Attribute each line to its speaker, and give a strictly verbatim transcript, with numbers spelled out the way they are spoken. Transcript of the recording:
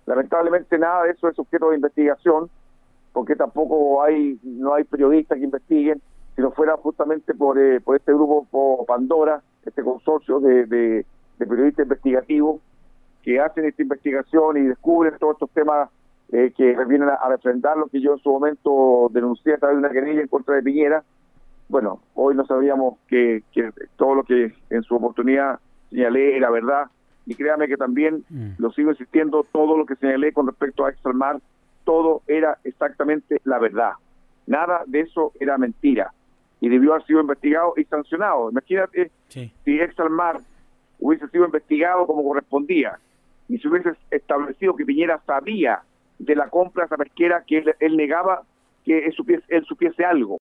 Speaker 1: Lamentablemente nada de eso es objeto de investigación, porque tampoco hay no hay periodistas que investiguen, si no fuera justamente por, eh, por este grupo por Pandora, este consorcio de, de, de periodistas investigativos que hacen esta investigación y descubren todos estos temas eh, que vienen a, a refrendar lo que yo en su momento denuncié a través de una querella en contra de Piñera. Bueno, hoy no sabíamos que, que todo lo que en su oportunidad señalé era verdad, y créame que también mm. lo sigo insistiendo, todo lo que señalé con respecto a Exalmar, todo era exactamente la verdad. Nada de eso era mentira, y debió haber sido investigado y sancionado. Imagínate sí. si Exalmar hubiese sido investigado como correspondía, y se hubiese establecido que Piñera sabía de la compra de esa pesquera, que él, él negaba que él supiese, él supiese algo.